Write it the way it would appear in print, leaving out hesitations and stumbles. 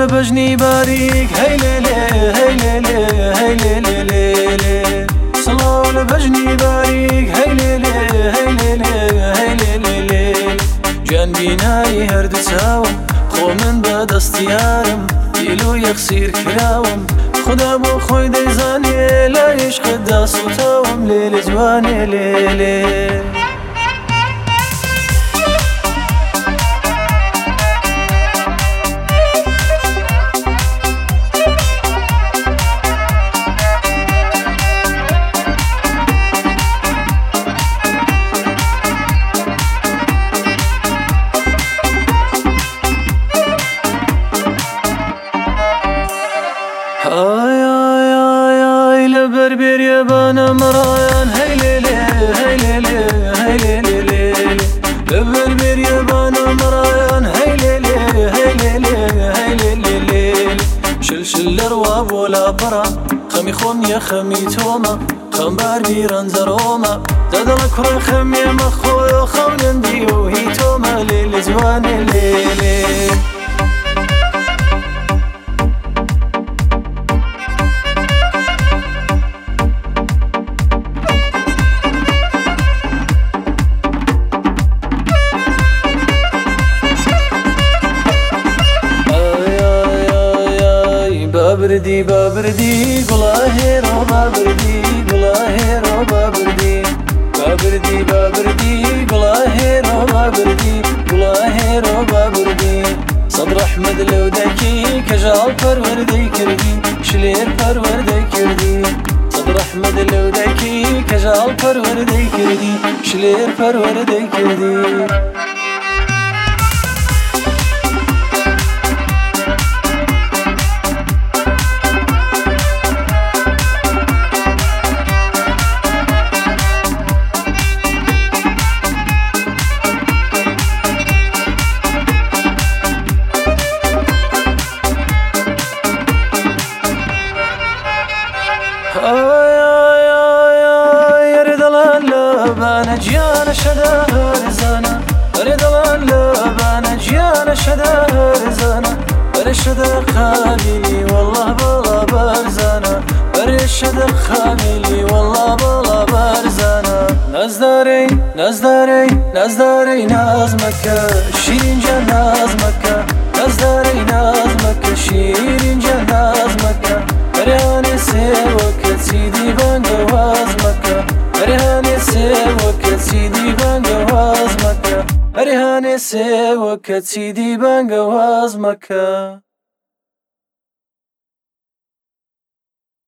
بجنی باریک هی لیلی هی لیلی هی لیلی لیلی سڵاو لە بەژنی باریک هەی لێلێ هەی لێلێ هەی لێلێ لێل گیان بینایی هەردوو چاوم خۆ من بە دەستیارم دیل و یەخسیر کراوم خدا بۆ خۆی دەیزانێ لە عیشقتدا سوتاوم لێلێ جوانێ لێلێ آی آی آی آی لەبەر بێریەبانە مەڕایان هەی لێلێ هەی لێلێ هەی لێلێ لێل لەبەر بێریەبانە مەڕایان هەی لێلێ هەی لێلێ هەی لێلێ لێل شلشل لەڕوا بۆ لاپەڕە خەمی خۆم نییە خەمی تۆمە خەمبار بیرەنجە ڕۆمە دەدەڵە کوڕە خەمێمە خۆیۆ خەونەندی و هی تۆمە لێلێ جوانێ لێلێ بابردی بابردی گوڵا هێرۆ بابردی گوڵا هێرۆ بابردی بابردی بابردی گوڵا هێرۆ بابردی گوڵا هێرۆ بابردی سەد ڕەحمەت لەو دەکی کەژاڵ پەروەردەی کردی شلێر پەروەردەی کردی سەد ڕەحمەت لەو دەکی کەژاڵ پەروەردەی کردی شلێر پەروەردەی کردی گیانە شەدا هەرزانە ئەرێ دەڵان لە بانە گیانە شەدا هەرزانە ئەرێ شەدا خامیلی وەڵڵا بەڵا بەرزانە ئەرێ شەدا خامیلی وەڵڵا بەڵا بەرزانە نازدارەی نازدارەی نازدارەی ناز مەکە شیرینجە ناز مەکە نازدارەی ناز مەکە شیرینجە ناز مەکە ئەرێهانێ سێوە کەچی دیبانگە واز مەکە ئەرێهانێ سێوە کەچی دیبانگە واز مەکە ئەرێهانێ سێوە کەچی دیبانگە واز مەکە